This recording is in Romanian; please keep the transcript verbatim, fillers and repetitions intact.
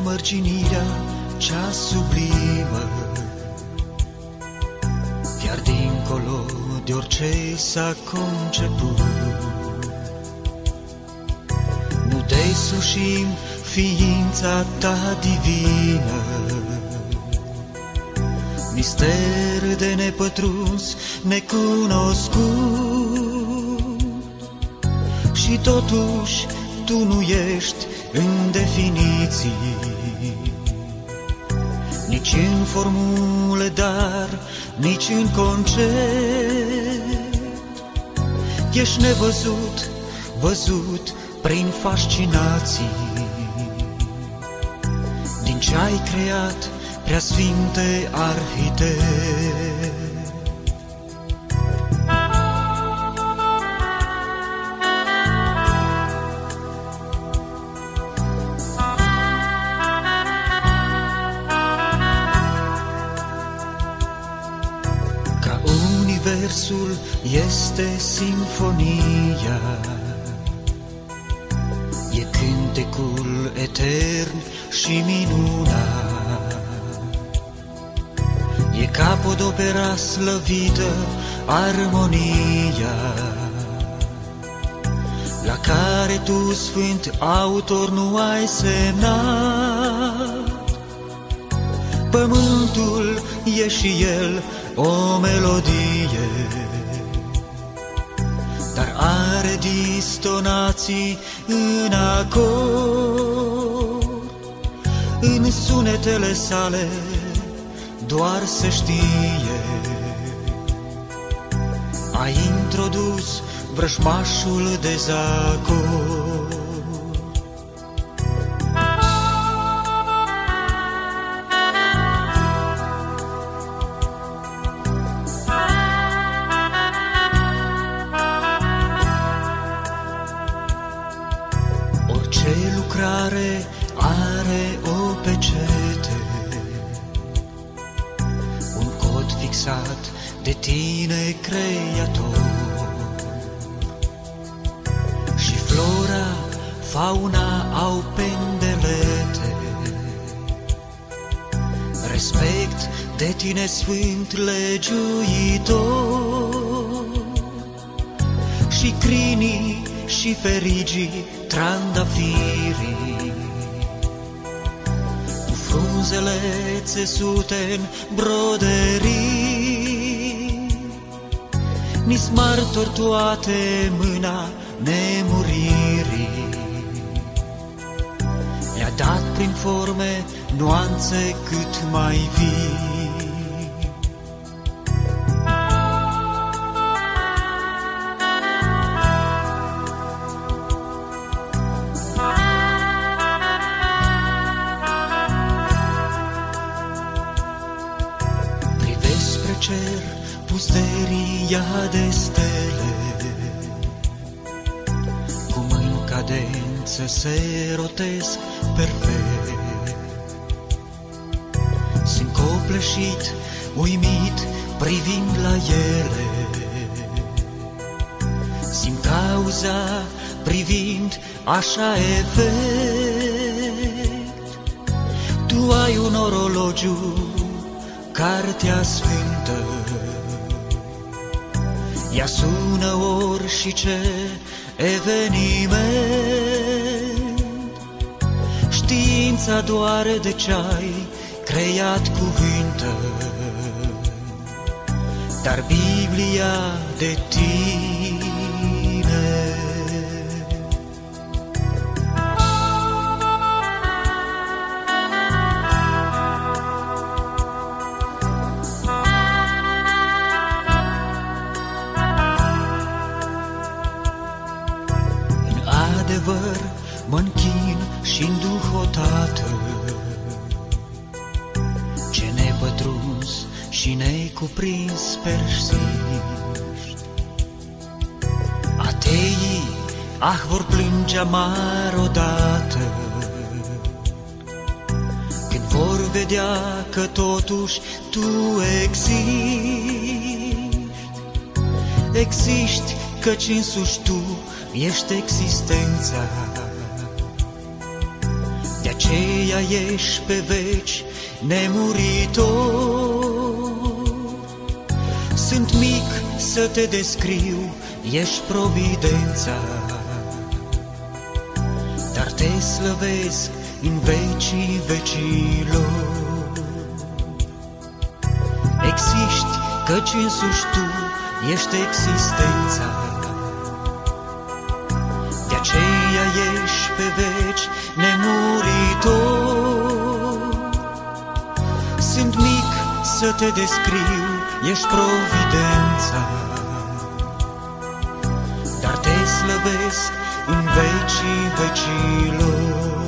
nemărginirea cea sublimă, chiar dincolo de orice s-a conceput. Nu desușim ființa ta divină, mister de nepătruns, necunoscut, și totuși tu nu ești în definiții, nici în formule, dar nici în concept. Ești nevăzut, văzut prin fascinații, din ce ai creat, preasfinte arhitect. Ca universul este simfonia, e cântecul etern și minunat, e capodopera slăvită, armonia, la care tu, sfânt autor, nu ai semnat. Pământul e și el o melodie, dar are distonații în acord. În sunetele sale doar se știe, ai introdus vrăjmașul dezacord. Orice lucrare are o pecete, un cod fixat de tine, creator. Și flora, fauna au pendelete, respect de tine, sfânt legiuitor. Și crinii și ferigii, trandafirii, cu frunzele țesute în broderii, ni-s martori toate mâna nemuririi. Le-a dat prin forme nuanțe cât mai vii. Privesc spre cer, pusteria de stele, cu mâini cadență se rotesc perfect. Sunt copleșit, uimit, privind la ele, simt cauza privind așa efect. Tu ai un orologiu, cartea sfântă, ea sună ori și ce eveniment. Știința doare de ce-ai creat cuvinte, dar Biblia de tine. În adevăr mă-nchin și-n duh odată, ce nepătruns și necuprins persiști. Ateii, ah, vor plânge amar odată, când vor vedea că totuși tu existi. Existi căci însuși tu ești existența. De aceea ești pe veci nemuritor. Sunt mic să te descriu, ești providența, dar te slăvesc în vecii vecilor. Existi căci însuși tu ești existența, de aceea ești pe veci nemuritor. Sunt mic să te descriu, ești providența, dar te slăvesc în vecii vecilor.